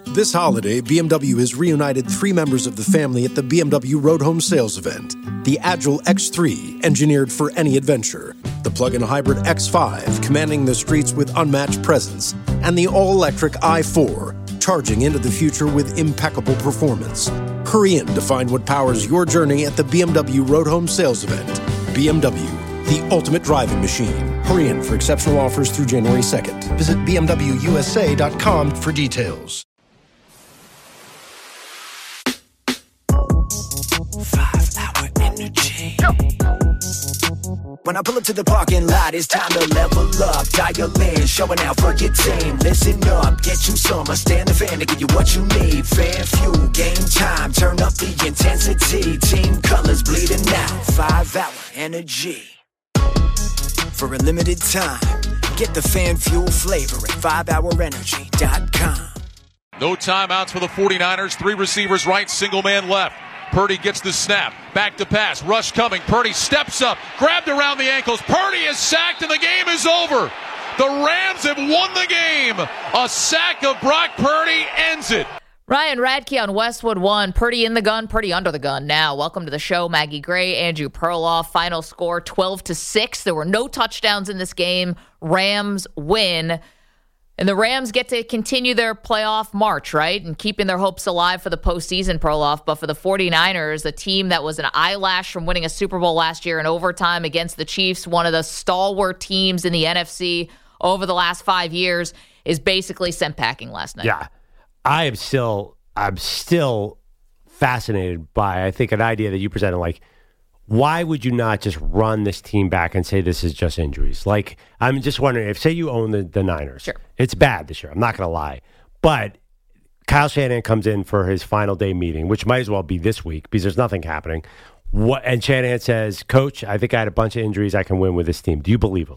This holiday, BMW has reunited 3 members of the family at the BMW Road Home Sales event. The Agile X3, engineered for any adventure. The plug-in hybrid X5, commanding the streets with unmatched presence. And the all-electric i4, charging into the future with impeccable performance. Hurry in to find what powers your journey at the BMW Road Home Sales event. BMW, the ultimate driving machine. Hurry in for exceptional offers through January 2nd. Visit bmwusa.com for details. 5-hour energy. When I pull up to the parking lot, it's time to level up. Dial in, showing out for your team. Listen up, get you some. I stand the fan to give you what you need. Fan fuel, game time. Turn up the intensity. Team colors bleeding out. 5-hour energy. For a limited time, get the fan fuel flavor at 5hourenergy.com. No timeouts for the 49ers. 3 receivers right, single man left. Purdy gets the snap. Back to pass. Rush coming. Purdy steps up. Grabbed around the ankles. Purdy is sacked and the game is over. The Rams have won the game. A sack of Brock Purdy ends it. Ryan Radke on Westwood 1. Purdy in the gun, Purdy under the gun. Now, welcome to the show. Maggie Gray, Andrew Perloff. Final score 12-6. There were no touchdowns in this game. Rams win. And the Rams get to continue their playoff march, right? And keeping their hopes alive for the postseason, Perloff. But for the 49ers, a team that was an eyelash from winning a Super Bowl last year in overtime against the Chiefs, one of the stalwart teams in the NFC over the last 5 years, is basically sent packing last night. Yeah. I'm still fascinated by, I think, an idea that you presented, like, why would you not just run this team back and say this is just injuries? Like, I'm just wondering, if, say you own the Niners. Sure. It's bad this year. I'm not going to lie. But Kyle Shanahan comes in for his final day meeting, which might as well be this week because there's nothing happening. And Shanahan says, Coach, I think I had a bunch of injuries. I can win with this team. Do you believe him?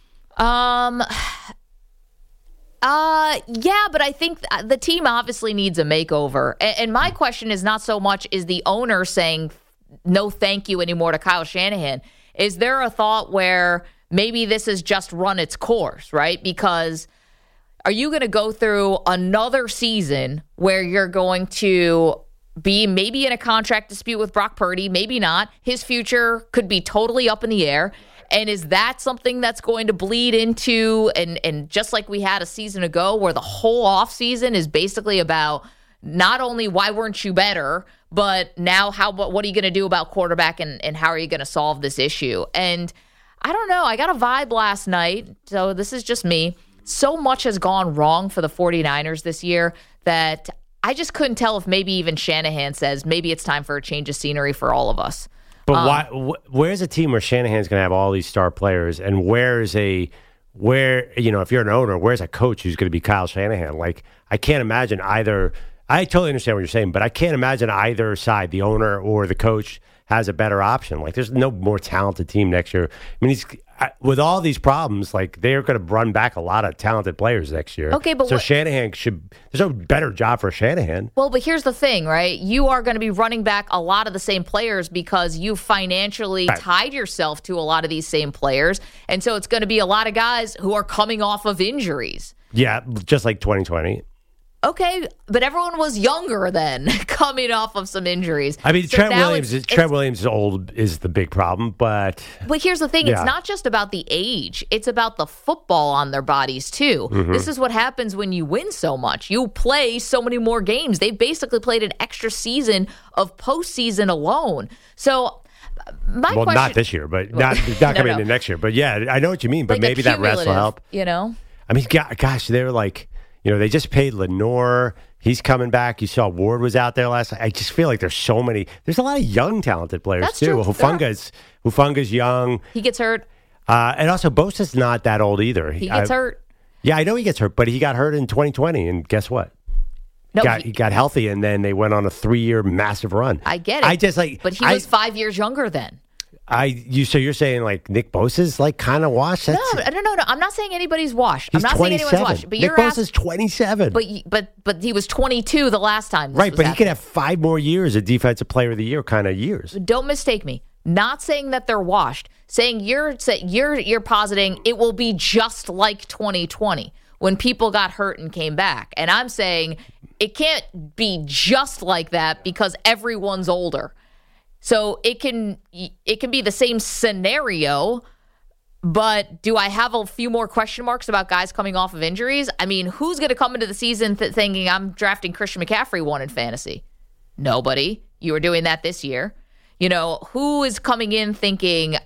Yeah, but I think the team obviously needs a makeover. And my question is not so much is the owner saying no thank you anymore to Kyle Shanahan. Is there a thought where maybe this has just run its course, right? Because are you going to go through another season where you're going to be maybe in a contract dispute with Brock Purdy, maybe not. His future could be totally up in the air. And is that something that's going to bleed into, and just like we had a season ago where the whole offseason is basically about not only why weren't you better, but now what are you going to do about quarterback and how are you going to solve this issue? And I don't know. I got a vibe last night, so this is just me. So much has gone wrong for the 49ers this year that I just couldn't tell if maybe even Shanahan says maybe it's time for a change of scenery for all of us. But where's a team where Shanahan's going to have all these star players, and if you're an owner, where's a coach who's going to be Kyle Shanahan? Like, I can't imagine either. I totally understand what you're saying, but I can't imagine either side, the owner or the coach, has a better option. Like, there's no more talented team next year. I mean, with all these problems, like, they're going to run back a lot of talented players next year. Okay, but Shanahan there's no better job for Shanahan. Well, but here's the thing, right? You are going to be running back a lot of the same players because you financially tied yourself to a lot of these same players. And so it's going to be a lot of guys who are coming off of injuries. Yeah, just like 2020. Okay, but everyone was younger then, coming off of some injuries. I mean, so Trent Williams is old is the big problem, but here's the thing: It's not just about the age; it's about the football on their bodies too. Mm-hmm. This is what happens when you win so much. You play so many more games. They basically played an extra season of postseason alone. So. Question, not this year, but not coming into next year. But yeah, I know what you mean. But maybe that rest will help. You know, I mean, gosh, they're like. They just paid Lenore. He's coming back. You saw Ward was out there last night. I just feel like there's a lot of young, talented players, That's too. True. Hufunga's young. He gets hurt. And also, Bosa's not that old either. He gets hurt. Yeah, I know he gets hurt, but he got hurt in 2020, and guess what? No, he got healthy, and then they went on a 3-year massive run. I get it. But he was 5 years younger then. So you're saying like Nick Bosa's like kind of washed? No. I'm not saying anybody's washed. He's I'm not 27. saying anyone's washed. But Nick Bosa's 27. But he was 22 the last time. Right, but he could have 5 more years of Defensive Player of the Year kind of years. Don't mistake me. Not saying that they're washed. Saying you're positing it will be just like 2020 when people got hurt and came back. And I'm saying it can't be just like that because everyone's older. So it can be the same scenario, but do I have a few more question marks about guys coming off of injuries? I mean, who's going to come into the season thinking I'm drafting Christian McCaffrey 1 in fantasy? Nobody. You were doing that this year. Who is coming in thinking,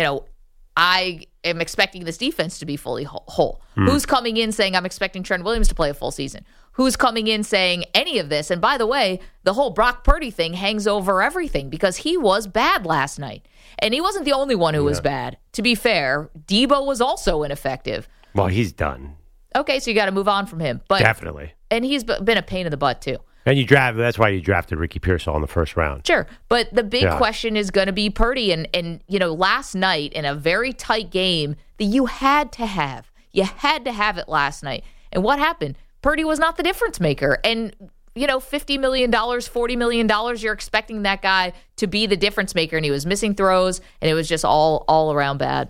I am expecting this defense to be fully whole? Who's coming in saying I'm expecting Trent Williams to play a full season? Who's coming in saying any of this? And by the way, the whole Brock Purdy thing hangs over everything because he was bad last night. And he wasn't the only one who was bad. To be fair, Debo was also ineffective. Well, he's done. Okay, so you got to move on from him. But definitely. And he's been a pain in the butt, too. And that's why you drafted Ricky Pearsall in the first round. Sure. But the big question is going to be Purdy. And last night in a very tight game that you had to have. You had to have it last night. And what happened? Purdy was not the difference maker. And, $50 million, $40 million, you're expecting that guy to be the difference maker. And he was missing throws, and it was just all around bad.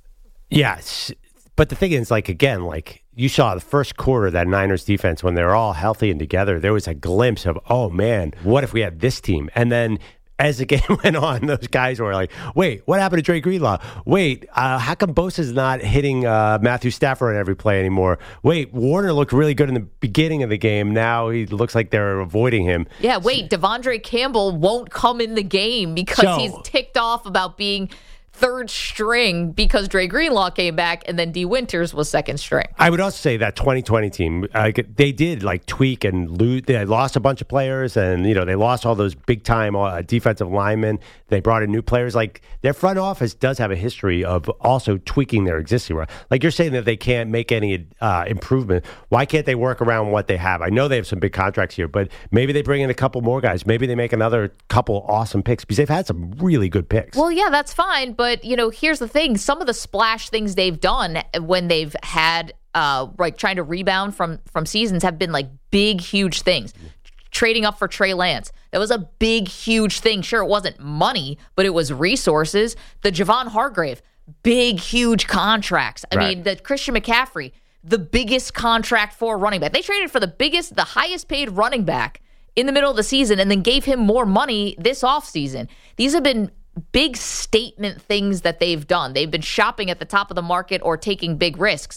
Yes. But the thing is, you saw the first quarter of that Niners defense when they were all healthy and together, there was a glimpse of, oh, man, what if we had this team? And then as the game went on, those guys were like, wait, what happened to Dre Greenlaw? Wait, how come Bosa's not hitting Matthew Stafford on every play anymore? Wait, Warner looked really good in the beginning of the game. Now he looks like they're avoiding him. Yeah, wait, Devondre Campbell won't come in the game because he's ticked off about being third string because Dre Greenlaw came back and then D. Winters was second string. I would also say that 2020 team, they did tweak and lose. They lost a bunch of players and, they lost all those big time defensive linemen. They brought in new players. Their front office does have a history of also tweaking their existing. You're saying that they can't make any improvement. Why can't they work around what they have? I know they have some big contracts here, but maybe they bring in a couple more guys. Maybe they make another couple awesome picks because they've had some really good picks. Well, yeah, that's fine. But, here's the thing. Some of the splash things they've done when they've had, trying to rebound from seasons have been big, huge things. Trading up for Trey Lance. That was a big, huge thing. Sure, it wasn't money, but it was resources. The Javon Hargrave, big, huge contracts. I mean, the Christian McCaffrey, the biggest contract for running back. They traded for the highest paid running back in the middle of the season and then gave him more money this offseason. These have been big statement things that they've done. They've been shopping at the top of the market or taking big risks.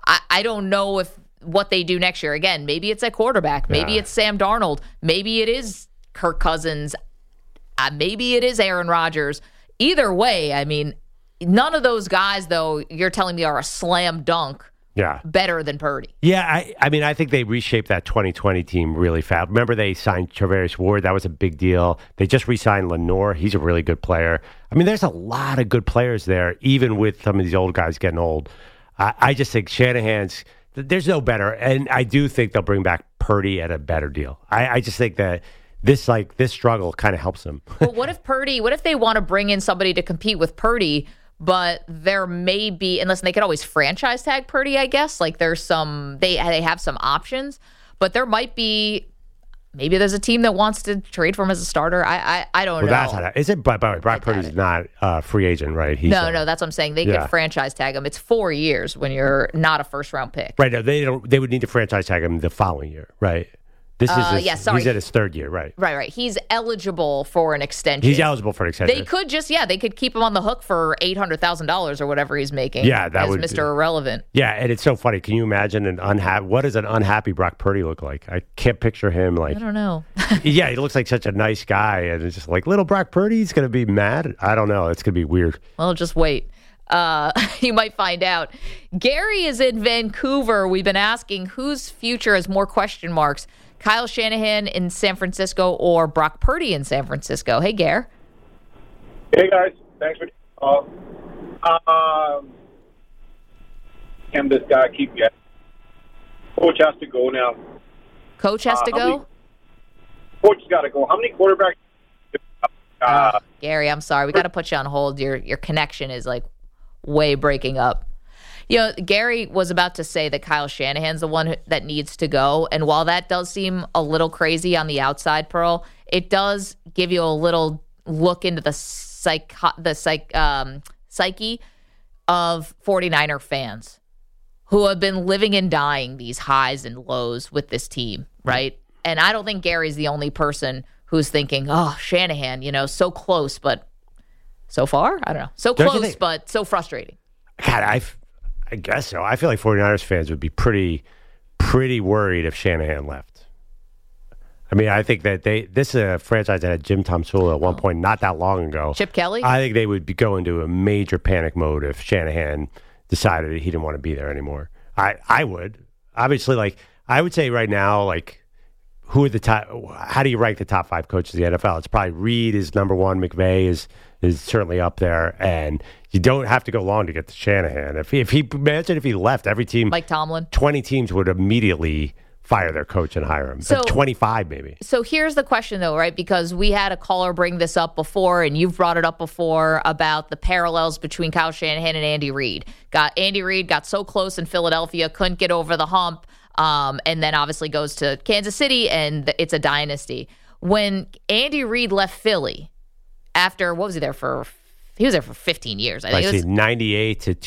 I don't know if what they do next year. Again, maybe it's a quarterback. Maybe it's Sam Darnold. Maybe it is Kirk Cousins. Maybe it is Aaron Rodgers. Either way, I mean, none of those guys, though, you're telling me are a slam dunk better than Purdy. Yeah, I think they reshaped that 2020 team really fast. Remember they signed Charvarius Ward. That was a big deal. They just re-signed Lenore. He's a really good player. I mean, there's a lot of good players there, even with some of these old guys getting old. I just think Shanahan's, there's no better. And I do think they'll bring back Purdy at a better deal. I just think that this struggle kind of helps them. Well, what if they want to bring in somebody to compete with Purdy, but there may be, and listen, they could always franchise tag Purdy, I guess. There's they have some options, but there might be, maybe there's a team that wants to trade for him as a starter. I don't know. That's how is it? By the way, Brock Purdy's not a free agent, right? No, that's what I'm saying. They could franchise tag him. It's 4 years when you're not a first round pick. Right. No, they would need to franchise tag him the following year, right? This is he's at his third year, right? Right. He's eligible for an extension. He's eligible for an extension. They could they could keep him on the hook for $800,000 or whatever he's making. Yeah, that would Mr. Irrelevant. Yeah, and it's so funny. Can you imagine what does an unhappy Brock Purdy look like? I can't picture him I don't know. Yeah, he looks like such a nice guy, and it's just little Brock Purdy's going to be mad. I don't know. It's going to be weird. Well, just wait. You might find out. Gary is in Vancouver. We've been asking whose future has more question marks. Kyle Shanahan in San Francisco or Brock Purdy in San Francisco? Hey, Gare. Hey, guys. Thanks for can this guy keep getting? Coach has to go now. Coach has to go? Coach has got to go. How many quarterbacks? Gary, I'm sorry. We got to put you on hold. Your connection is way breaking up. Gary was about to say that Kyle Shanahan's the one that needs to go. And while that does seem a little crazy on the outside, Pearl, it does give you a little look into the psyche of 49er fans who have been living and dying these highs and lows with this team, right? And I don't think Gary's the only person who's thinking, oh, Shanahan, so close, but so far? I don't know. So close, but so frustrating. God, I guess so. I feel like 49ers fans would be pretty worried if Shanahan left. I mean, I think that this is a franchise that had Jim Tomsula at one point not that long ago. Chip Kelly? I think they would go into a major panic mode if Shanahan decided he didn't want to be there anymore. I would. Obviously, I would say right now, who are the top? How do you rank the top 5 coaches in the NFL? It's probably Reid is number 1. McVay is certainly up there, and you don't have to go long to get to Shanahan. If he left, every team, Mike Tomlin, 20 teams would immediately fire their coach and hire him. So 25 maybe. So here's the question though, right? Because we had a caller bring this up before, and you've brought it up before about the parallels between Kyle Shanahan and Andy Reid. Andy Reid got so close in Philadelphia, couldn't get over the hump, and then obviously goes to Kansas City, and it's a dynasty. When Andy Reid left Philly, after, what was he there for? He was there for 15 years. I think it was 98 to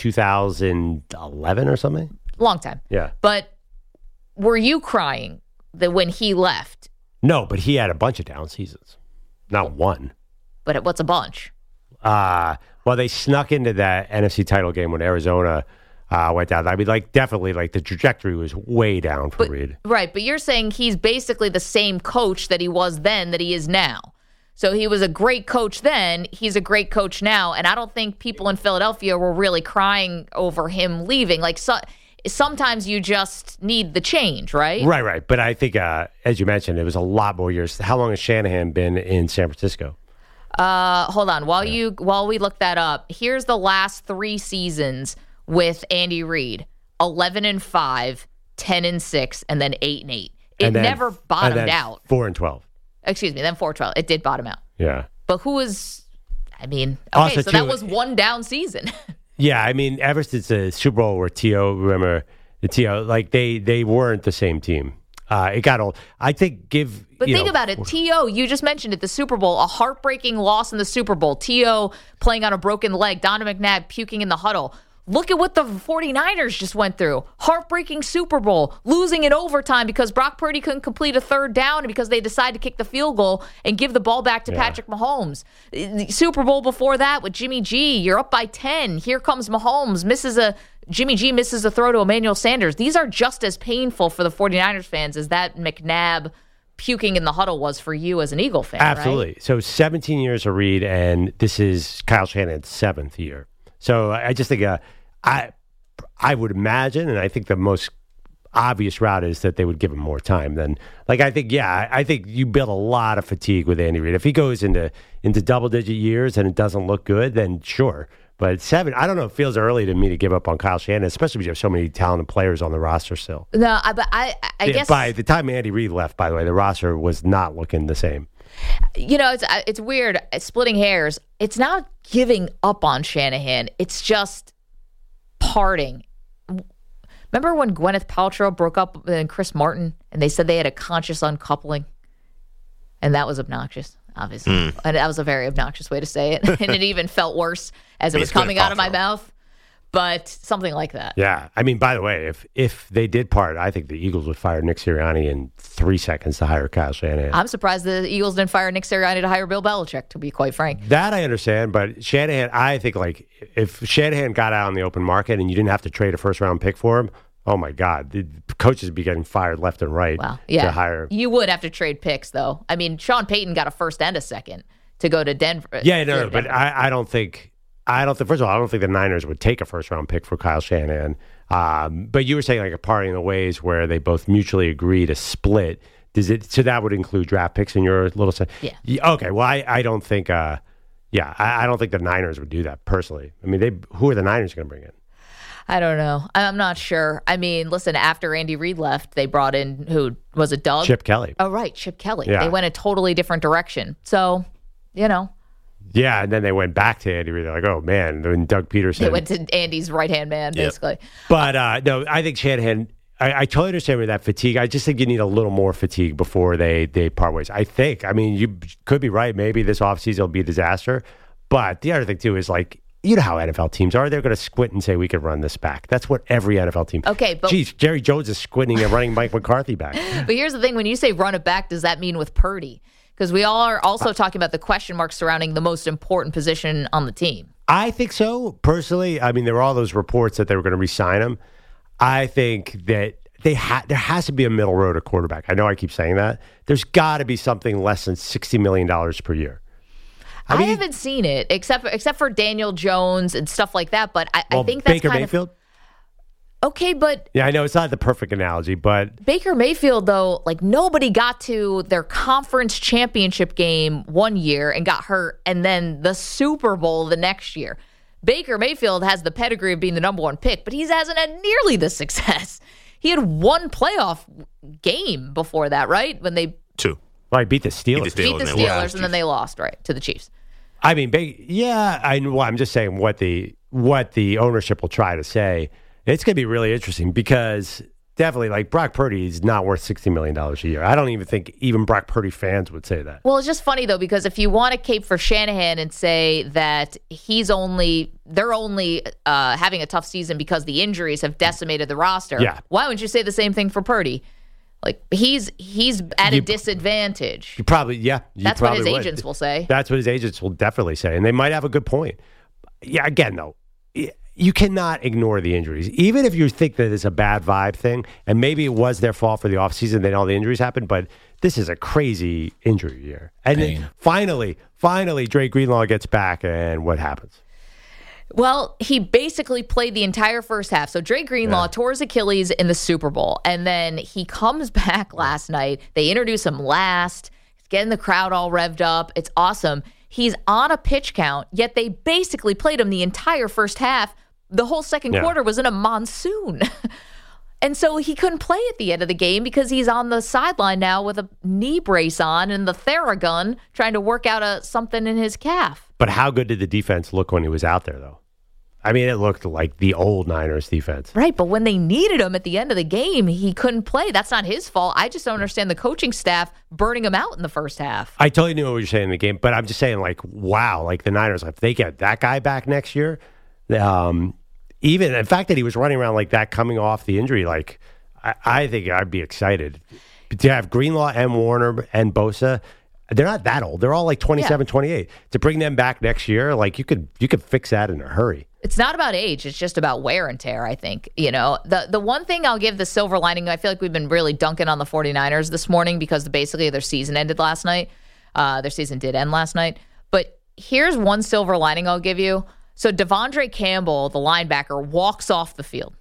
2011 or something. Long time. Yeah. But were you crying that when he left? No, but he had a bunch of down seasons. Not one. But what's a bunch? Well, they snuck into that NFC title game when Arizona went down. I mean, definitely, the trajectory was way down for Reid. Right, but you're saying he's basically the same coach that he was then that he is now. So he was a great coach then, he's a great coach now, and I don't think people in Philadelphia were really crying over him leaving. Sometimes you just need the change, right? Right. But I think, as you mentioned, it was a lot more years. How long has Shanahan been in San Francisco? Hold on. While we look that up, here's the last 3 seasons with Andy Reid: 11-5, 10-6, and then 8-8. It never bottomed out. 4-12. Excuse me, then 4-12. It did bottom out. Yeah. But who was? I mean, okay, also, so that was one down season. Yeah, I mean, ever since the Super Bowl where T.O., remember the T.O., they weren't the same team. It got old. I think think about it. T.O., you just mentioned it, the Super Bowl, a heartbreaking loss in the Super Bowl. T.O. playing on a broken leg, Donovan McNabb puking in the huddle. Look at what the 49ers just went through. Heartbreaking Super Bowl, losing in overtime because Brock Purdy couldn't complete a third down and because they decided to kick the field goal and give the ball back to Patrick Mahomes. The Super Bowl before that with Jimmy G, you're up by 10. Here comes Mahomes, Jimmy G misses a throw to Emmanuel Sanders. These are just as painful for the 49ers fans as that McNabb puking in the huddle was for you as an Eagle fan. Absolutely. Right? So 17 years of Reid, and this is Kyle Shanahan's 7th year. So I just think I would imagine, and I think the most obvious route is that they would give him more time. Then, I think you build a lot of fatigue with Andy Reid. If he goes into double-digit years and it doesn't look good, then sure. But 7, I don't know. It feels early to me to give up on Kyle Shanahan, especially when you have so many talented players on the roster still. No, but I guess by the time Andy Reid left, by the way, the roster was not looking the same. It's weird splitting hairs. It's not giving up on Shanahan. It's just parting. Remember when Gwyneth Paltrow broke up with Chris Martin and they said they had a conscious uncoupling? And that was obnoxious, obviously. And that was a very obnoxious way to say it. And it even felt worse as it was coming out of my mouth. But something like that. Yeah. I mean, by the way, if they did part, I think the Eagles would fire Nick Sirianni in 3 seconds to hire Kyle Shanahan. I'm surprised the Eagles didn't fire Nick Sirianni to hire Bill Belichick, to be quite frank. That I understand, but Shanahan, I think, if Shanahan got out on the open market and you didn't have to trade a first-round pick for him, oh, my God, the coaches would be getting fired left and right to hire. You would have to trade picks, though. I mean, Sean Payton got a first and a second to go to Denver. Yeah, no, but I don't think... first of all, I don't think the Niners would take a first-round pick for Kyle Shanahan. But you were saying a parting of the ways where they both mutually agree to split. So that would include draft picks in your little sense? Yeah. Okay, well, I don't think I don't think the Niners would do that personally. I mean, who are the Niners going to bring in? I don't know. I'm not sure. I mean, listen, after Andy Reid left, they brought in, who was it, Doug? Chip Kelly. Oh, right, Chip Kelly. Yeah. They went a totally different direction. So, Yeah, and then they went back to Andy Reid. They're like, oh, man, then Doug Peterson. They went to Andy's right-hand man, basically. But, no, I think Shanahan, I totally understand with that fatigue. I just think you need a little more fatigue before they part ways. I think. I mean, you could be right. Maybe this offseason will be a disaster. But the other thing, too, is you know how NFL teams are. They're going to squint and say, we can run this back. That's what every NFL team. Okay, but geez, Jerry Jones is squinting and running Mike McCarthy back. But here's the thing. When you say run it back, does that mean with Purdy? Because we all are also talking about the question marks surrounding the most important position on the team. I think so, personally. I mean, there were all those reports that they were going to re-sign him. I think that there has to be a middle road at quarterback. I know I keep saying that. There's got to be something less than $60 million per year. I haven't seen it, except for Daniel Jones and stuff like that, but I think that's Baker kind Mayfield? Okay, but... Yeah, I know it's not the perfect analogy, but... Baker Mayfield, though, like nobody got to their conference championship game one year and got hurt, and then the Super Bowl the next year. Baker Mayfield has the pedigree of being the number one pick, but he hasn't had nearly the success. He had one playoff game before that, right? When they... Two. Well, I beat the Steelers. Beat the Steelers, and then they lost, right, to the Chiefs. I mean, I'm just saying what the ownership will try to say. It's going to be really interesting because definitely, like, Brock Purdy is not worth $60 million a year. I don't even think even Brock Purdy fans would say that. Well, it's just funny, though, because if you want to cape for Shanahan and say that they're only having a tough season because the injuries have decimated the roster, why wouldn't you say the same thing for Purdy? Like, he's at a disadvantage. You probably, That's what his agents will say. That's what his agents will definitely say. And they might have a good point. Yeah, again, though, you cannot ignore the injuries. Even if you think that it's a bad vibe thing, and maybe it was their fault for the offseason, then all the injuries happened, but this is a crazy injury year. And then finally, Dre Greenlaw gets back, and what happens? Well, he basically played the entire first half. So Dre Greenlaw tore his Achilles in the Super Bowl, and then he comes back last night. They introduce him last, getting the crowd all revved up. It's awesome. He's on a pitch count, yet they basically played him the entire first half. The whole second quarter was in a monsoon. And so he couldn't play at the end of the game because he's on the sideline now with a knee brace on and the Theragun trying to work out something in his calf. But how good did the defense look when he was out there, though? I mean, it looked like the old Niners defense. Right, but when they needed him at the end of the game, he couldn't play. That's not his fault. I just don't understand the coaching staff burning him out in the first half. I totally knew what you were saying in the game, but I'm just saying, like, wow, like the Niners, if they get that guy back next year, even the fact that he was running around like that coming off the injury, like, I think I'd be excited. To have Greenlaw and Warner and Bosa, they're not that old. They're all like 27, 28. To bring them back next year, like, you could fix that in a hurry. It's not about age. It's just about wear and tear, I think. You know, the one thing I'll give the silver lining, I feel like we've been really dunking on the 49ers this morning because basically their season ended last night. Their season did end last night. But here's one silver lining I'll give you. So Devondre Campbell, the linebacker, walks off the field.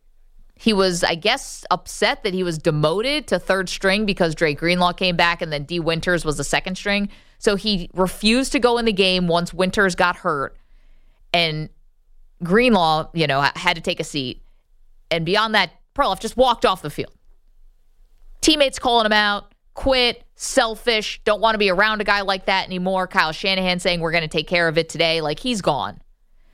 He was, I guess, upset that he was demoted to third string because Dre Greenlaw came back and then D. Winters was the second string. So he refused to go in the game once Winters got hurt. And Greenlaw, had to take a seat. And beyond that, Perloff just walked off the field. Teammates calling him out, quit, selfish, don't want to be around a guy like that anymore. Kyle Shanahan saying we're going to take care of it today. Like, he's gone.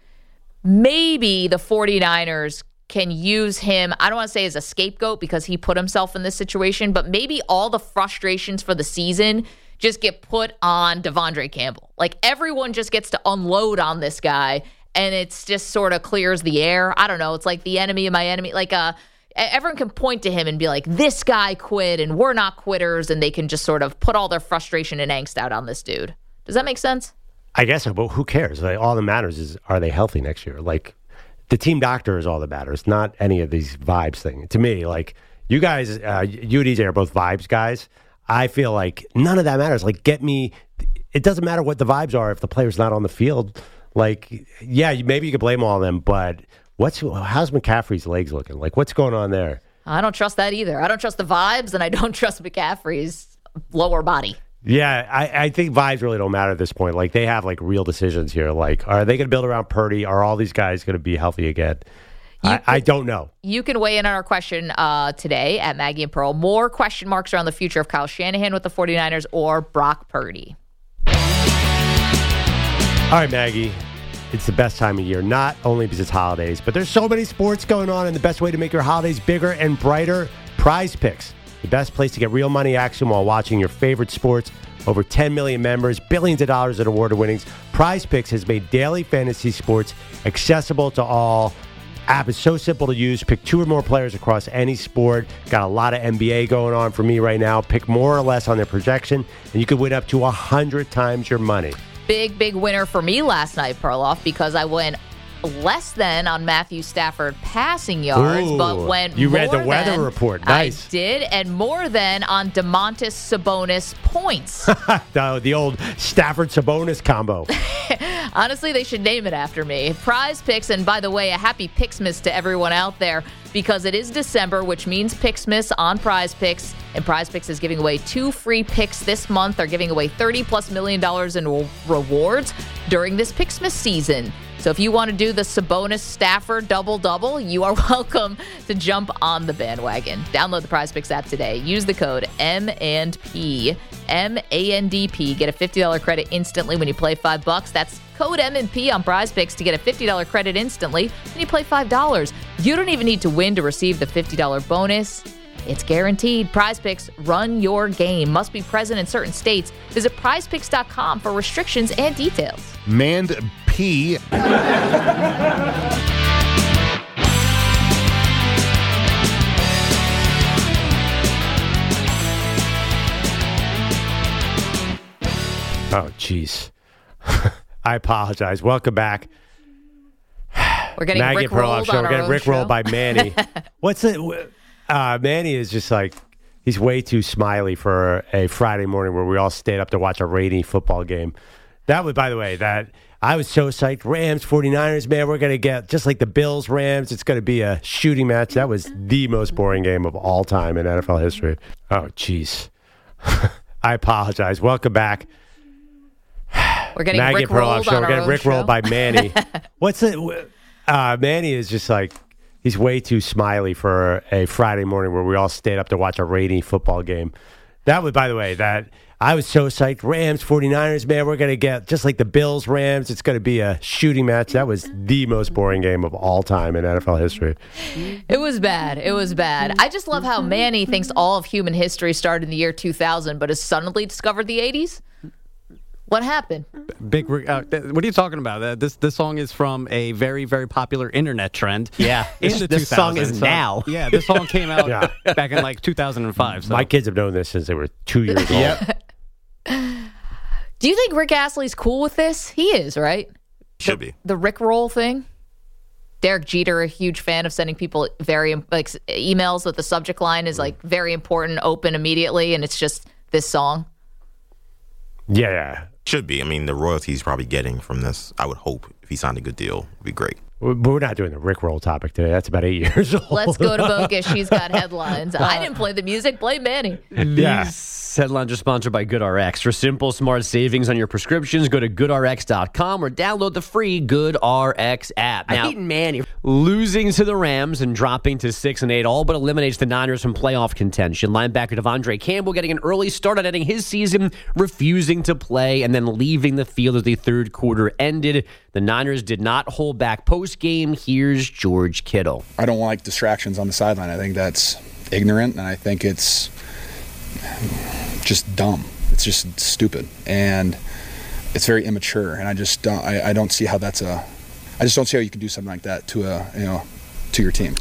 Maybe the 49ers can use him, I don't want to say as a scapegoat because he put himself in this situation, but maybe all the frustrations for the season just get put on Devondre Campbell. Like, everyone just gets to unload on this guy, and it's just sort of clears the air. I don't know. It's like the enemy of my enemy. Like, everyone can point to him and be like, this guy quit, and we're not quitters, and they can just sort of put all their frustration and angst out on this dude. Does that make sense? I guess so, but who cares? Like, all that matters is, are they healthy next year? Like, the team doctor is all that matters, not any of these vibes thing. To me, like, you guys, you and EJ are both vibes guys. I feel like none of that matters. Like, it doesn't matter what the vibes are if the player's not on the field. Like, yeah, maybe you could blame all of them, but how's McCaffrey's legs looking? Like, what's going on there? I don't trust that either. I don't trust the vibes, and I don't trust McCaffrey's lower body. Yeah, I think vibes really don't matter at this point. Like, they have, like, real decisions here. Like, are they going to build around Purdy? Are all these guys going to be healthy again? I don't know. You can weigh in on our question today at Maggie and Pearl. More question marks around the future of Kyle Shanahan with the 49ers or Brock Purdy. All right, Maggie. It's the best time of year, not only because it's holidays, but there's so many sports going on, and the best way to make your holidays bigger and brighter, Prize Picks. the best place to get real money action while watching your favorite sports. Over 10 million members, billions of dollars in award winnings. Prize Picks has made daily fantasy sports accessible to all. App is so simple to use. Pick 2 or more players across any sport. Got a lot of NBA going on for me right now. Pick more or less on their projection, and you could win up to 100 times your money. Big winner for me last night, Perloff, because I went less than on Matthew Stafford passing yards, but went you more read the weather than, report. Nice. I did, and more than on DeMontis Sabonis points. the old Stafford-Sabonis combo. Honestly, they should name it after me. Prize Picks, and by the way, a happy Picksmas to everyone out there, because it is December, which means Picksmas on Prize Picks, and Prize Picks is giving away 2 free picks this month. They're giving away $30+ million in rewards during this Picksmas season. So if you want to do the Sabonis Stafford double-double, you are welcome to jump on the bandwagon. Download the Prize Picks app today. Use the code M&P, M-A-N-D-P. Get a $50 credit instantly when you play $5. That's code M&P on Prize Picks to get a $50 credit instantly when you play $5. You don't even need to win to receive the $50 bonus. It's guaranteed. Prize Picks, run your game. Must be present in certain states. Visit prizepicks.com for restrictions and details. Mand P. Oh, jeez. I apologize. Welcome back. We're getting Maggie rickrolled on We're our getting own rickrolled show. by Manny. What's it? Manny is just like, he's way too smiley for a Friday morning where we all stayed up to watch a rainy football game. That was, by the way, that I was so psyched. Rams, 49ers, man, we're going to get just like the Bills, Rams. It's going to be a shooting match. That was the most boring game of all time in NFL history. Oh, jeez. I apologize. Welcome back. We're getting Maggie rickrolled on We're our getting own rickrolled show. by Manny. What's it? Manny is just like, he's way too smiley for a Friday morning where we all stayed up to watch a rainy football game. That was, by the way, that I was so psyched. Rams, 49ers, man, we're going to get just like the Bills, Rams. It's going to be a shooting match. That was the most boring game of all time in NFL history. It was bad. It was bad. I just love how Manny thinks all of human history started in the year 2000, but has suddenly discovered the 80s. What happened? What are you talking about? This song is from a very, very popular internet trend. Yeah, in the this 2000s. song is now. Yeah, this song came out back in like 2005. So. My kids have known this since they were 2 years old. Yep. Do you think Rick Astley's cool with this? He is, right? Should be. The Rickroll thing? Derek Jeter, a huge fan of sending people emails with the subject line is like very important, open immediately, and it's just this song. Yeah. Should be. I mean, the royalties he's probably getting from this, I would hope, if he signed a good deal, would be great. But we're not doing the Rickroll topic today. That's about 8 years old. Let's go to Bogus. She's got headlines. I didn't play the music. Blame Manny. These headlines are sponsored by GoodRx. For simple, smart savings on your prescriptions, go to GoodRx.com or download the free GoodRx app. Now, I hate Manny. Losing to the Rams and dropping to 6-8 all but eliminates the Niners from playoff contention. Linebacker Devondre Campbell getting an early start at ending his season, refusing to play, and then leaving the field as the third quarter ended. The Niners did not hold back post-game. Here's George Kittle. I don't like distractions on the sideline. I think that's ignorant, and I think it's just dumb. It's just stupid, and it's very immature. And I just don't. I don't see how that's a. I just don't see how you can do something like that to to your team.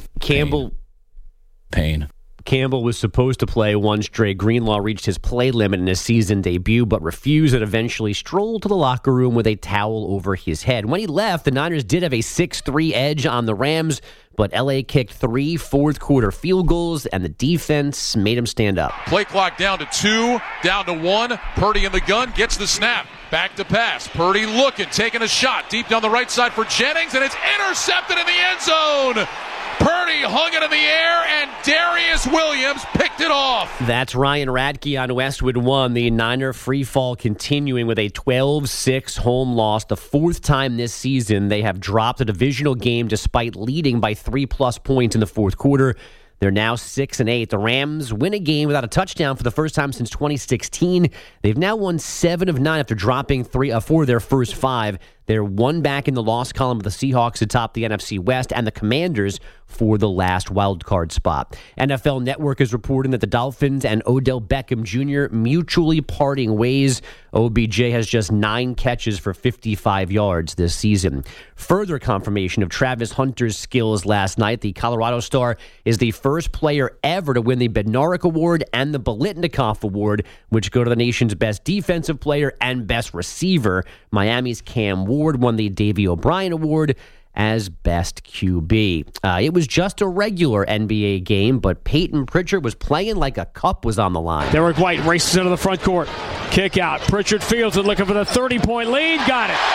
Pain. Campbell was supposed to play once Dre Greenlaw reached his play limit in his season debut, but refused and eventually strolled to the locker room with a towel over his head. When he left, the Niners did have a 6-3 edge on the Rams, but LA kicked 3 fourth-quarter field goals, and the defense made him stand up. Play clock down to 2, down to 1. Purdy in the gun, gets the snap. Back to pass. Purdy looking, taking a shot deep down the right side for Jennings, and it's intercepted in the end zone. Purdy hung it in the air, and Darius Williams picked it off. That's Ryan Radke on Westwood 1. The Niner free fall continuing with a 12-6 home loss. The fourth time this season they have dropped a divisional game despite leading by 3+ points in the fourth quarter. They're now 6-8. The Rams win a game without a touchdown for the first time since 2016. They've now won 7 of 9 after dropping 4 of their first 5. They're one back in the loss column of the Seahawks atop the NFC West and the Commanders for the last wild card spot. NFL Network is reporting that the Dolphins and Odell Beckham Jr. mutually parting ways. OBJ has just 9 catches for 55 yards this season. Further confirmation of Travis Hunter's skills last night. The Colorado star is the first player ever to win the Bednarik Award and the Biletnikoff Award, which go to the nation's best defensive player and best receiver. Miami's Cam Ward won the Davey O'Brien Award as best QB. It was just a regular NBA game, but Peyton Pritchard was playing like a cup was on the line. Derek White races into the front court. Kick out. Pritchard fields it, looking for the 30-point lead. Got it.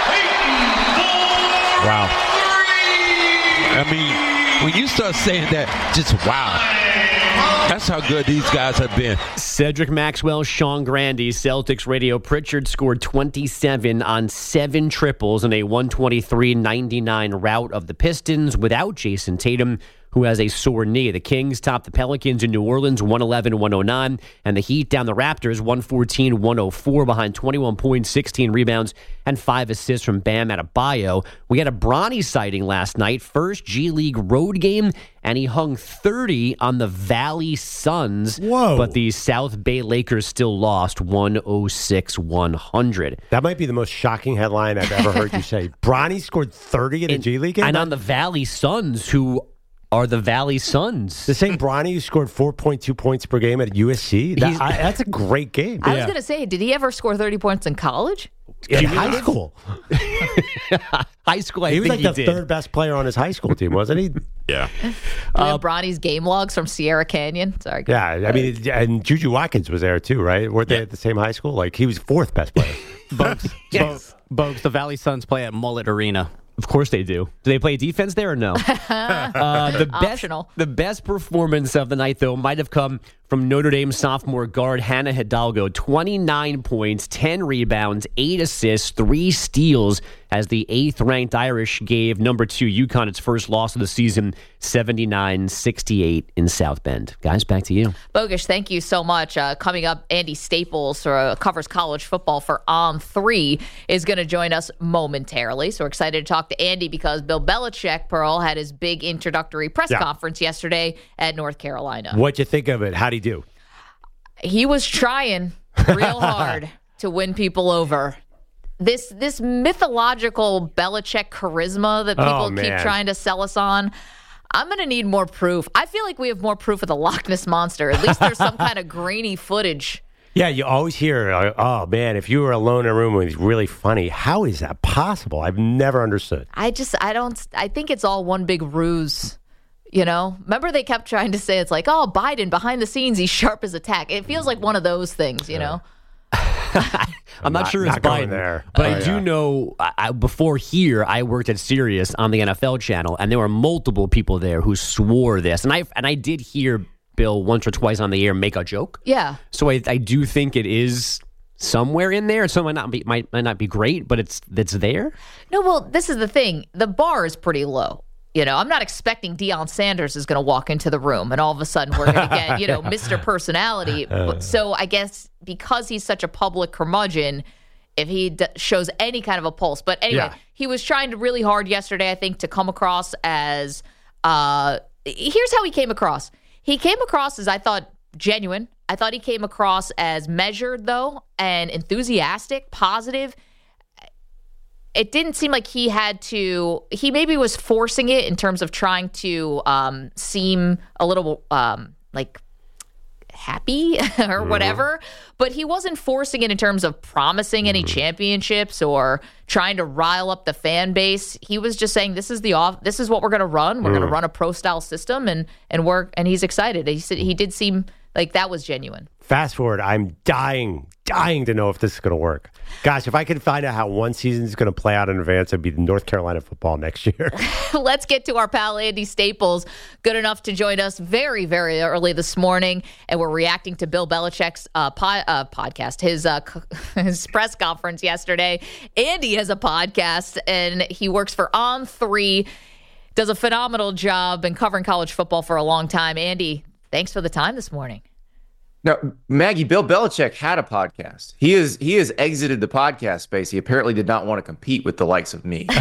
Wow. I mean, when you start saying that, just wow. That's how good these guys have been. Cedric Maxwell, Sean Grande, Celtics radio. Pritchard scored 27 on 7 triples in a 123-99 rout of the Pistons without Jason Tatum, who has a sore knee. The Kings topped the Pelicans in New Orleans 111-109, and the Heat down the Raptors 114-104 behind 21 points, 16 rebounds, and 5 assists from Bam Adebayo. We had a Bronny sighting last night, first G League road game, and he hung 30 on the Valley Suns. Whoa. But the South Bay Lakers still lost 106-100. That might be the most shocking headline I've ever heard you say. Bronny scored 30 in a G League game? And on the Valley Suns, who are the Valley Suns. The same Bronny who scored 4.2 points per game at USC? That's a great game. I was going to say, did he ever score 30 points in college? In high school. High school, he was like the third best player on his high school team, wasn't he? Yeah. Bronny's game logs from Sierra Canyon. Sorry. Yeah, I mean, and Juju Watkins was there too, right? Weren't they at the same high school? Like, he was 4th best player. Bogues, the Valley Suns play at Mullet Arena. Of course they do. Do they play defense there or no? The best performance of the night, though, might have come from Notre Dame sophomore guard Hannah Hidalgo. 29 points, 10 rebounds, 8 assists, 3 steals as the 8th-ranked Irish gave number 2 UConn its first loss of the season, 79-68 in South Bend. Guys, back to you. Bogues, thank you so much. Coming up, Andy Staples covers college football for On3 is going to join us momentarily. So we're excited to talk to Andy because Bill Belichick, Pearl, had his big introductory press conference yesterday at North Carolina. What'd you think of it? How'd he do? He was trying real hard to win people over. This mythological Belichick charisma that people keep trying to sell us on, I'm going to need more proof. I feel like we have more proof of the Loch Ness Monster. At least there's some kind of grainy footage. Yeah, you always hear, oh, man, if you were alone in a room and he's really funny, how is that possible? I've never understood. I think it's all one big ruse. You know, remember they kept trying to say it's like, oh, Biden behind the scenes, he's sharp as a tack. It feels like one of those things, you know. I'm not sure it's Biden, there. But I do know before here, I worked at Sirius on the NFL channel, and there were multiple people there who swore this. And I did hear Bill once or twice on the air make a joke. Yeah. So I do think it is somewhere in there. So it might not be great, but it's there. No, well, this is the thing. The bar is pretty low. You know, I'm not expecting Deion Sanders is going to walk into the room and all of a sudden we're going to get, Mr. Personality. So I guess because he's such a public curmudgeon, if he shows any kind of a pulse. But anyway, he was trying really hard yesterday, I think, to come across as here's how he came across. He came across as, I thought, genuine. I thought he came across as measured, though, and enthusiastic, positive. It didn't seem like he maybe was forcing it in terms of trying to seem a little like happy or whatever, but he wasn't forcing it in terms of promising any championships or trying to rile up the fan base. He was just saying, this is what we're going to run. We're going to run a pro style system and he's excited. He said he did seem like that was genuine. Fast forward, I'm dying to know if this is going to work. Gosh, if I could find out how one season is going to play out in advance, it'd be North Carolina football next year. Let's get to our pal Andy Staples. Good enough to join us very, very early this morning, and we're reacting to Bill Belichick's podcast, his press conference yesterday. Andy has a podcast, and he works for On3, does a phenomenal job in covering college football for a long time. Andy, thanks for the time this morning. Now, Maggie, Bill Belichick had a podcast. He has exited the podcast space. He apparently did not want to compete with the likes of me. So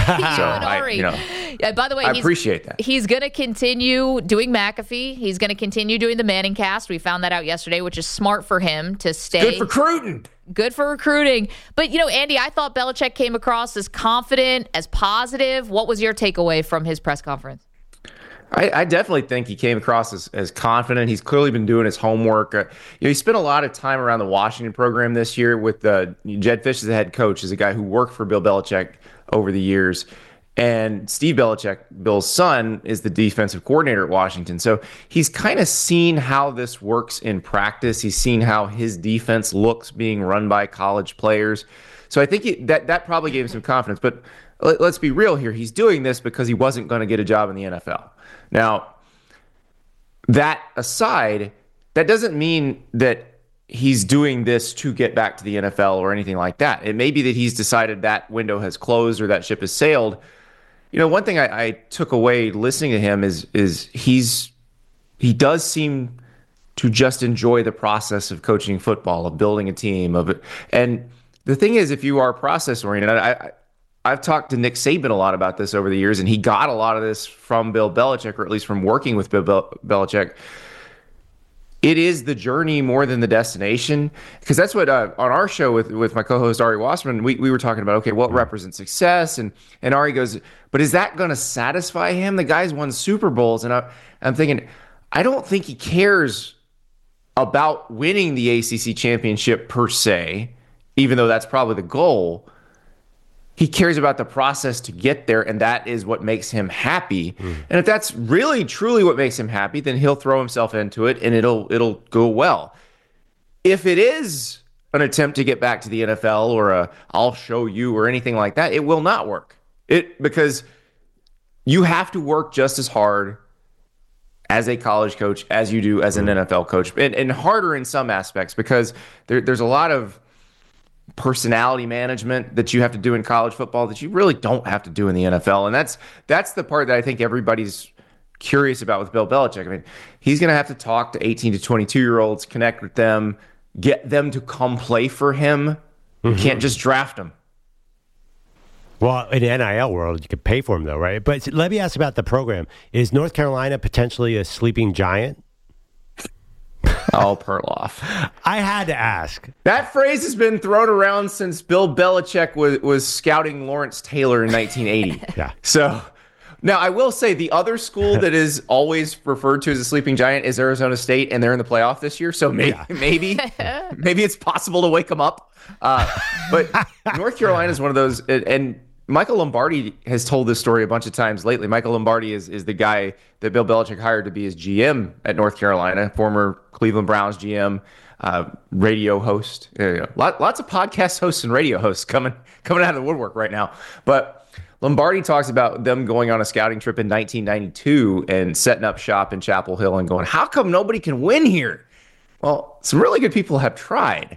by the way, I appreciate that. He's going to continue doing McAfee. He's going to continue doing the Manning cast. We found that out yesterday, which is smart for him to stay. Good for recruiting. Good for recruiting. But, Andy, I thought Belichick came across as confident, as positive. What was your takeaway from his press conference? I definitely think he came across as confident. He's clearly been doing his homework. He spent a lot of time around the Washington program this year with Jed Fish as the head coach, is a guy who worked for Bill Belichick over the years. And Steve Belichick, Bill's son, is the defensive coordinator at Washington. So he's kind of seen how this works in practice. He's seen how his defense looks being run by college players. So I think that probably gave him some confidence. But let's be real here. He's doing this because he wasn't going to get a job in the NFL. Now, that aside, that doesn't mean that he's doing this to get back to the NFL or anything like that. It may be that he's decided that window has closed or that ship has sailed. One thing I took away listening to him is he does seem to just enjoy the process of coaching football, of building a team, and the thing is, if you are process oriented, I've talked to Nick Saban a lot about this over the years, and he got a lot of this from Bill Belichick, or at least from working with Bill Belichick. It is the journey more than the destination, because that's what on our show with my co-host Ari Wasserman, we were talking about, okay, what represents success? And Ari goes, but is that going to satisfy him? The guy's won Super Bowls, and I'm thinking, I don't think he cares about winning the ACC championship per se, even though that's probably the goal. He cares about the process to get there, and that is what makes him happy. And if that's really, truly what makes him happy, then he'll throw himself into it, and it'll go well. If it is an attempt to get back to the NFL or I'll show you or anything like that, it will not work. Because you have to work just as hard as a college coach as you do as an NFL coach, and harder in some aspects, because there's a lot of personality management that you have to do in college football that you really don't have to do in the NFL. And that's the part that I think everybody's curious about with Bill Belichick. I mean, he's going to have to talk to 18 to 22-year-olds, connect with them, get them to come play for him. You can't just draft them. Well, in the NIL world, you could pay for him, though, right? But let me ask about the program. Is North Carolina potentially a sleeping giant? Oh, Perloff. I had to ask. That phrase has been thrown around since Bill Belichick was scouting Lawrence Taylor in 1980. Yeah. So now I will say the other school that is always referred to as a sleeping giant is Arizona State, and they're in the playoff this year. So maybe it's possible to wake them up. But North Carolina is one of those, and Michael Lombardi has told this story a bunch of times lately. Michael Lombardi is the guy that Bill Belichick hired to be his GM at North Carolina, former Cleveland Browns GM, radio host. Lots of podcast hosts and radio hosts coming out of the woodwork right now. But Lombardi talks about them going on a scouting trip in 1992 and setting up shop in Chapel Hill and going, how come nobody can win here? Well, some really good people have tried.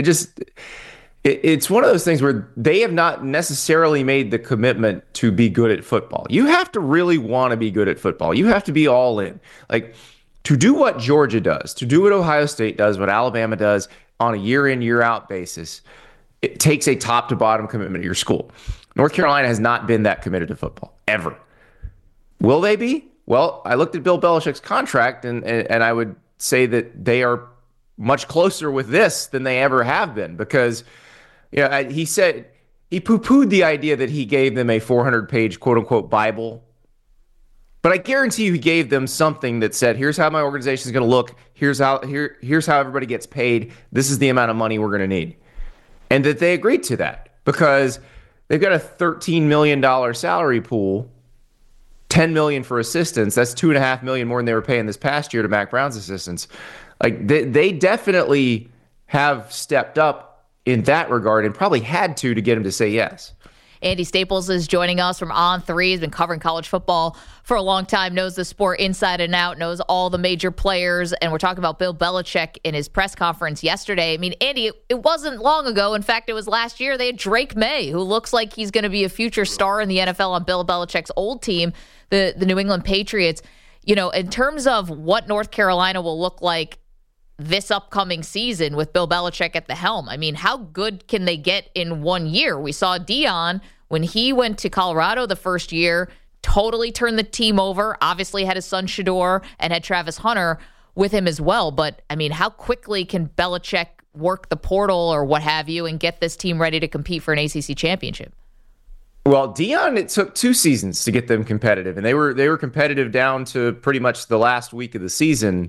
It's one of those things where they have not necessarily made the commitment to be good at football. You have to really want to be good at football. You have to be all in. Like, to do what Georgia does, to do what Ohio State does, what Alabama does on a year-in, year-out basis, it takes a top-to-bottom commitment to your school. North Carolina has not been that committed to football, ever. Will they be? Well, I looked at Bill Belichick's contract, and I would say that they are much closer with this than they ever have been, because he said he poo-pooed the idea that he gave them a 400-page quote-unquote Bible. But I guarantee you he gave them something that said, here's how my organization is going to look. Here's how everybody gets paid. This is the amount of money we're going to need. And that they agreed to that because they've got a $13 million salary pool, $10 million for assistants. That's $2.5 million more than they were paying this past year to Mac Brown's assistants. Like they definitely have stepped up in that regard and probably had to get him to say yes. Andy Staples is joining us from On3. He's been covering college football for a long time, knows the sport inside and out, knows all the major players. And we're talking about Bill Belichick in his press conference yesterday. I mean, Andy, it wasn't long ago. In fact, it was last year. They had Drake May, who looks like he's going to be a future star in the NFL on Bill Belichick's old team, the New England Patriots. In terms of what North Carolina will look like this upcoming season with Bill Belichick at the helm. I mean, how good can they get in 1 year? We saw Deion, when he went to Colorado the first year, totally turned the team over, obviously had his son Shedeur and had Travis Hunter with him as well. But, I mean, how quickly can Belichick work the portal or what have you and get this team ready to compete for an ACC championship? Well, Deion, it took 2 seasons to get them competitive, and they were competitive down to pretty much the last week of the season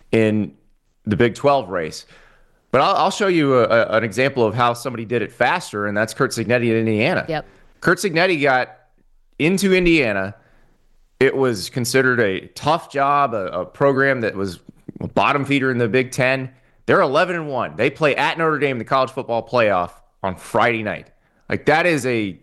in the Big 12 race. But I'll show you an example of how somebody did it faster, and that's Curt Cignetti in Indiana. Yep. Curt Cignetti got into Indiana. It was considered a tough job, a program that was a bottom feeder in the Big Ten. They're 11-1. They play at Notre Dame in the college football playoff on Friday night. Like, that is a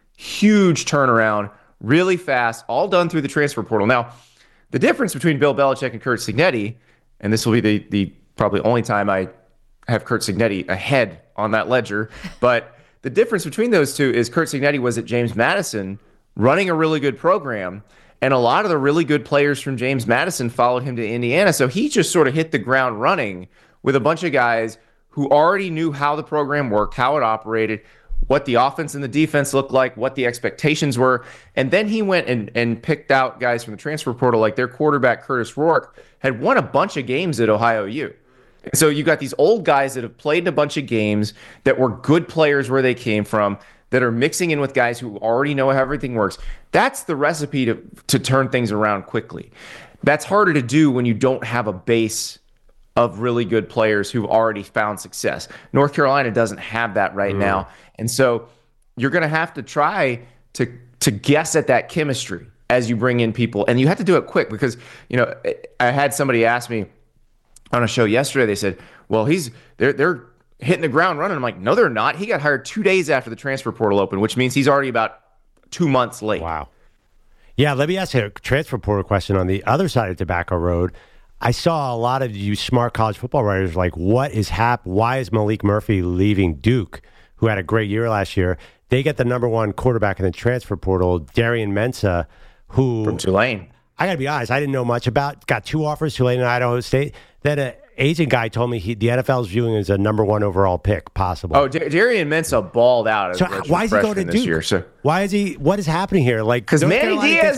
huge turnaround, really fast, all done through the transfer portal. Now, the difference between Bill Belichick and Curt Cignetti, and this will be the probably only time I have Curt Cignetti ahead on that ledger, but the difference between those two is Curt Cignetti was at James Madison running a really good program, and a lot of the really good players from James Madison followed him to Indiana, so he just sort of hit the ground running with a bunch of guys who already knew how the program worked, how it operated, what the offense and the defense looked like, what the expectations were. And then he went and picked out guys from the transfer portal, like their quarterback, Curtis Rourke, had won a bunch of games at Ohio U. So you got these old guys that have played in a bunch of games, that were good players where they came from, that are mixing in with guys who already know how everything works. That's the recipe to turn things around quickly. That's harder to do when you don't have a base of really good players who've already found success. North Carolina doesn't have that right now. And so you're going to have to try to guess at that chemistry as you bring in people. And you have to do it quick because, you know, I had somebody ask me on a show yesterday, they said, well, they're hitting the ground running. I'm like, no, they're not. He got hired 2 days after the transfer portal opened, which means he's already about 2 months late. Wow. Yeah, let me ask you a transfer portal question on the other side of Tobacco Road. I saw a lot of you smart college football writers like, what is happening? Why is Malik Murphy leaving Duke, who had a great year last year? They get the number one quarterback in the transfer portal, Darian Mensah, who... from Tulane. I got to be honest, I didn't know much about. Got 2 offers, Tulane and Idaho State. Then an agent guy told me the NFL is viewing him as a number 1 overall pick possible. Oh, Darian Mensah balled out as a why is he going to Duke? Year, so. Why is he? What is happening here? Like, because Manny Diaz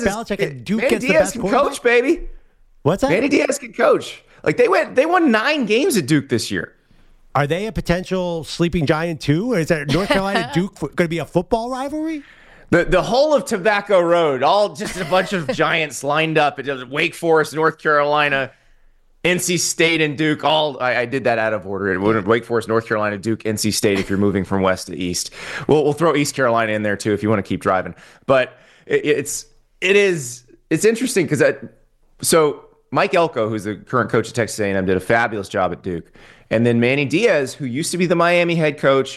can coach, baby. What's that? Manny Diaz can coach. Like they won 9 games at Duke this year. Are they a potential sleeping giant too? Or is that North Carolina Duke going to be a football rivalry? The whole of Tobacco Road, all just a bunch of giants lined up. It was Wake Forest, North Carolina, NC State, and Duke. All I did that out of order. It would Wake Forest, North Carolina, Duke, NC State. If you're moving from west to east, we'll throw East Carolina in there too if you want to keep driving. But it's interesting because so Mike Elko, who's the current coach at Texas A&M, did a fabulous job at Duke, and then Manny Diaz, who used to be the Miami head coach,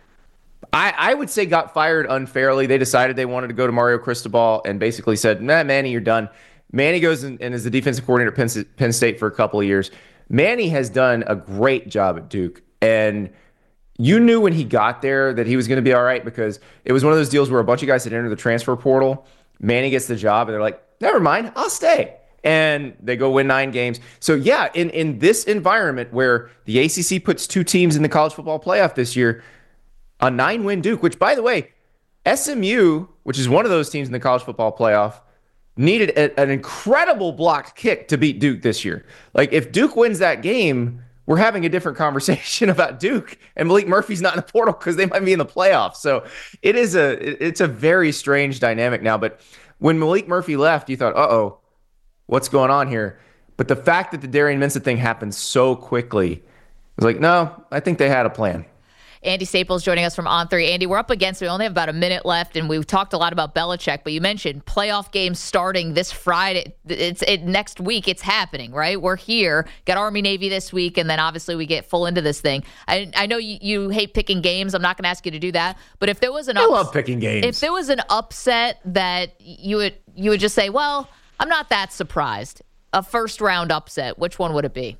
I would say got fired unfairly. They decided they wanted to go to Mario Cristobal and basically said, nah, Manny, you're done. Manny goes and is the defensive coordinator at Penn State for a couple of years. Manny has done a great job at Duke. And you knew when he got there that he was going to be all right because it was one of those deals where a bunch of guys had entered the transfer portal. Manny gets the job and they're like, never mind, I'll stay. And they go win 9 games. So, yeah, in this environment where the ACC puts 2 teams in the college football playoff this year, a 9-win Duke, which, by the way, SMU, which is one of those teams in the college football playoff, needed an incredible blocked kick to beat Duke this year. Like, if Duke wins that game, we're having a different conversation about Duke, and Malik Murphy's not in the portal because they might be in the playoffs. So it's a very strange dynamic now. But when Malik Murphy left, you thought, uh-oh, what's going on here? But the fact that the Darian Mensah thing happened so quickly was like, no, I think they had a plan. Andy Staples joining us from On3. Andy, we're up against, we only have about a minute left, and we've talked a lot about Belichick, but you mentioned playoff games starting this Friday. Next week, it's happening, right? We're here, got Army-Navy this week, and then obviously we get full into this thing. I know you hate picking games. I'm not going to ask you to do that, but if there was I love picking games. If there was an upset that you would just say, well, I'm not that surprised, a first-round upset, which one would it be?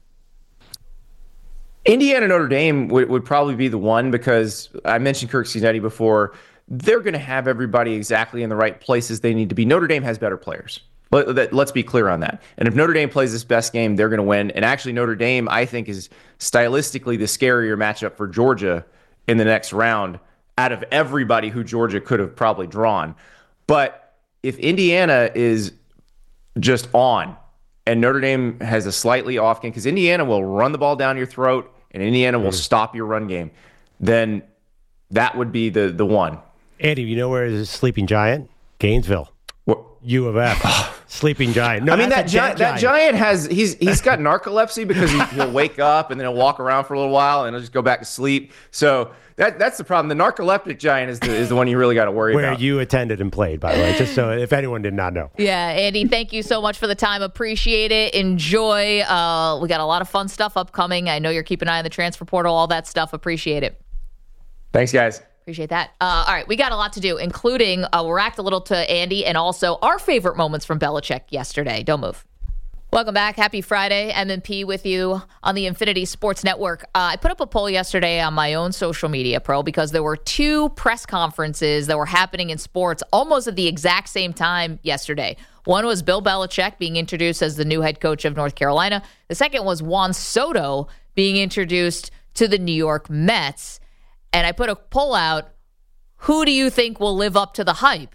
Indiana Notre Dame would probably be the one because I mentioned Curt Cignetti before. They're going to have everybody exactly in the right places they need to be. Notre Dame has better players. Let's be clear on that. And if Notre Dame plays this best game, they're going to win. And actually, Notre Dame, I think, is stylistically the scarier matchup for Georgia in the next round out of everybody who Georgia could have probably drawn. But if Indiana is just on and Notre Dame has a slightly off game, because Indiana will run the ball down your throat and Indiana will stop your run game, then that would be the one. Andy, you know where is a sleeping giant? Gainesville. U of F. Sleeping giant. No, I mean, that giant has he's got narcolepsy because he'll wake up and then he'll walk around for a little while and he'll just go back to sleep. So that's the problem. The narcoleptic giant is the one you really got to worry about. Where you attended and played, by the way, just so if anyone did not know. Yeah, Andy, thank you so much for the time. Appreciate it. Enjoy. We got a lot of fun stuff upcoming. I know you're keeping an eye on the transfer portal, all that stuff. Appreciate it. Thanks, guys. Appreciate that. All right, we got a lot to do, including we'll react a little to Andy and also our favorite moments from Belichick yesterday. Don't move. Welcome back. Happy Friday. M&P with you on the Infinity Sports Network. I put up a poll yesterday on my own social media, Pro, because there were two press conferences that were happening in sports almost at the exact same time yesterday. One was Bill Belichick being introduced as the new head coach of North Carolina. The second was Juan Soto being introduced to the New York Mets. And I put a poll out, who do you think will live up to the hype?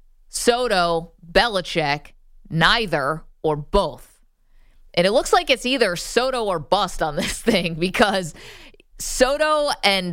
Soto, Belichick, neither, or both? And it looks like it's either Soto or bust on this thing because Soto and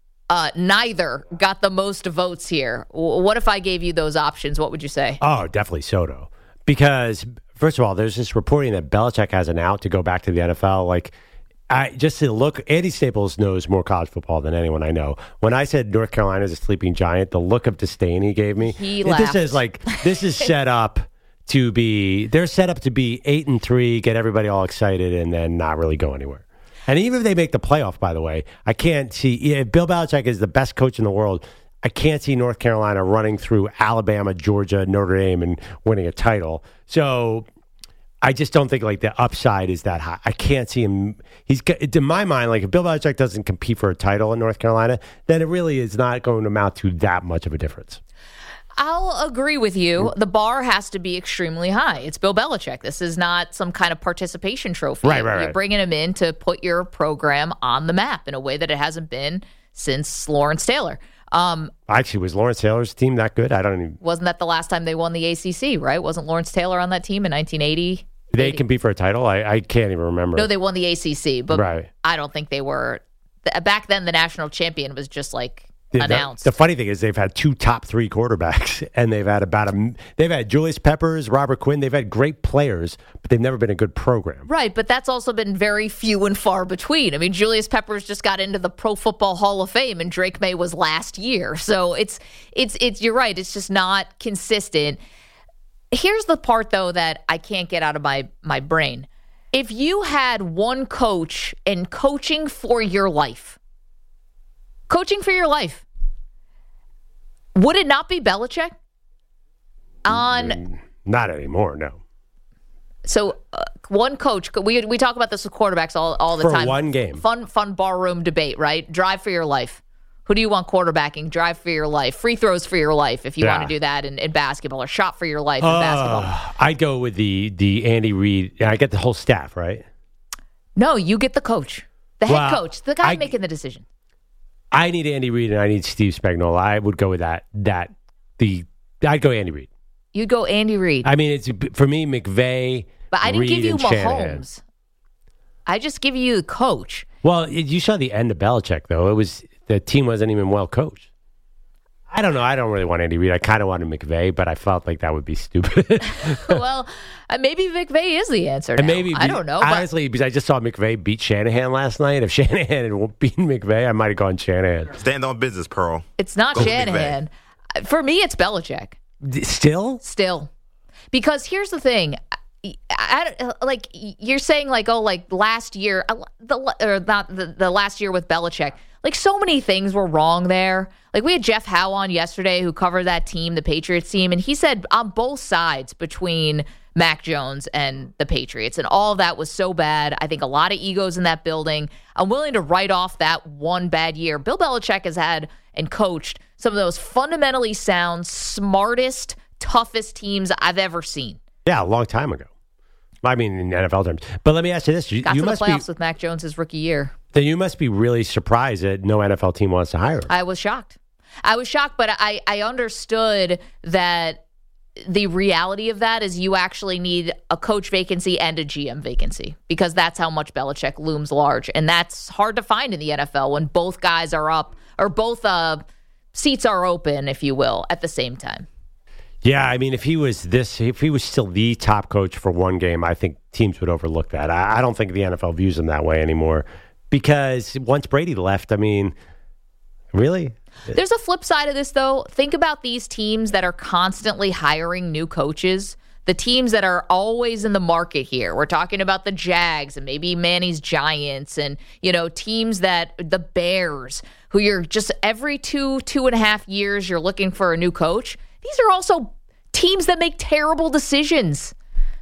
neither got the most votes here. What if I gave you those options? What would you say? Oh, definitely Soto. Because, first of all, there's this reporting that Belichick has an out to go back to the NFL. Like, just to look, Andy Staples knows more college football than anyone I know. When I said North Carolina is a sleeping giant, the look of disdain he gave me. He laughed. This is set up to be. They're set up to be 8-3, get everybody all excited, and then not really go anywhere. And even if they make the playoff, by the way, I can't see. If Bill Belichick is the best coach in the world, I can't see North Carolina running through Alabama, Georgia, Notre Dame, and winning a title. So I just don't think like the upside is that high. I can't see him. He's in my mind, like if Bill Belichick doesn't compete for a title in North Carolina, then it really is not going to amount to that much of a difference. I'll agree with you. The bar has to be extremely high. It's Bill Belichick. This is not some kind of participation trophy. Right. You're bringing him in to put your program on the map in a way that it hasn't been since Lawrence Taylor. Actually, was Lawrence Taylor's team that good? I don't even. Wasn't that the last time they won the ACC, right? Wasn't Lawrence Taylor on that team in 1980? Did they compete for a title? I can't even remember. No, they won the ACC, but right. I don't think they were. Back then, the national champion was just like announced. The funny thing is they've had two top three quarterbacks, and they've had they've had Julius Peppers, Robert Quinn. They've had great players, but they've never been a good program. Right, but that's also been very few and far between. I mean, Julius Peppers just got into the Pro Football Hall of Fame, and Drake May was last year. So it's you're right. It's just not consistent. Here's the part, though, that I can't get out of my brain. If you had one coach and coaching for your life, would it not be Belichick? Not anymore, no. So one coach, we talk about this with quarterbacks all the time. For one game. Fun barroom debate, right? Drive for your life. Who do you want quarterbacking? Drive for your life. Free throws for your life if you want to do that in basketball, or shot for your life in basketball. I'd go with the Andy Reid. I get the whole staff, right? No, you get the coach. The head coach. The guy making the decision. I need Andy Reid and I need Steve Spagnuolo. I would go with that. I'd go Andy Reid. You'd go Andy Reid. I mean, it's for me, McVay. But I didn't Reid, give you Mahomes. Shanahan. I just give you the coach. Well, you saw the end of Belichick, though. The team wasn't even well coached. I don't know. I don't really want Andy Reid. I kind of wanted McVay, but I felt like that would be stupid. Well, maybe McVay is the answer now. Maybe I don't know. Honestly, because I just saw McVay beat Shanahan last night. If Shanahan had beaten McVay, I might have gone Shanahan. Stand on business, Pearl. It's not Shanahan. For me, it's Belichick. Still? Because here's the thing. Like you're saying, like last year, the last year with Belichick. Like so many things were wrong there. Like we had Jeff Howe on yesterday who covered that team, the Patriots team, and he said on both sides between Mac Jones and the Patriots, and all of that was so bad. I think a lot of egos in that building. I'm willing to write off that one bad year. Bill Belichick has had and coached some of those fundamentally sound, smartest, toughest teams I've ever seen. Yeah, a long time ago. I mean, in NFL terms. But let me ask you this: Got you to the must playoffs with Mac Jones his rookie year. Then you must be really surprised that no NFL team wants to hire him. I was shocked, but I understood that the reality of that is you actually need a coach vacancy and a GM vacancy because that's how much Belichick looms large. And that's hard to find in the NFL when both guys are up or both seats are open, if you will, at the same time. Yeah, I mean, if he was still the top coach for one game, I think teams would overlook that. I don't think the NFL views him that way anymore because once Brady left, I mean, really? There's a flip side of this, though. Think about these teams that are constantly hiring new coaches, the teams that are always in the market here. We're talking about the Jags and maybe Manny's Giants and, teams that the Bears, who you're just every 2.5 years, you're looking for a new coach. These are also teams that make terrible decisions.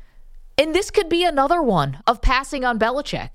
And this could be another one of passing on Belichick.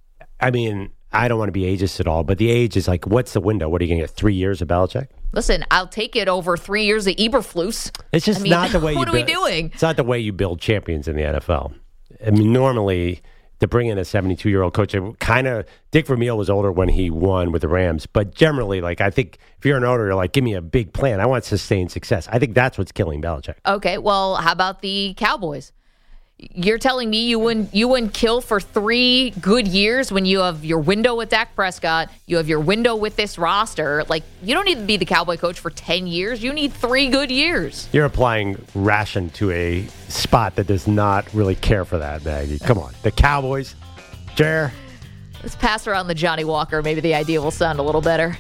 I mean, I don't want to be ageist at all, but the age is like, what's the window? What are you going to get, 3 years of Belichick? Listen, I'll take it over 3 years of Eberflus. It's just not the way what are we doing? It's not the way you build champions in the NFL. I mean, normally to bring in a 72-year-old coach, Dick Vermeil was older when he won with the Rams, but generally, like, I think if you're an owner, you're like, give me a big plan. I want sustained success. I think that's what's killing Belichick. Okay, well, how about the Cowboys? You're telling me you wouldn't kill for 3 good years when you have your window with Dak Prescott, you have your window with this roster. Like, you don't need to be the Cowboy coach for 10 years. You need 3 good years. You're applying ration to a spot that does not really care for that, Maggie. Come on. The Cowboys, Jer. Let's pass around the Johnny Walker. Maybe the idea will sound a little better.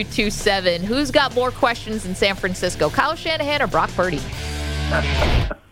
855-212-4227. Who's got more questions in San Francisco, Kyle Shanahan or Brock Purdy?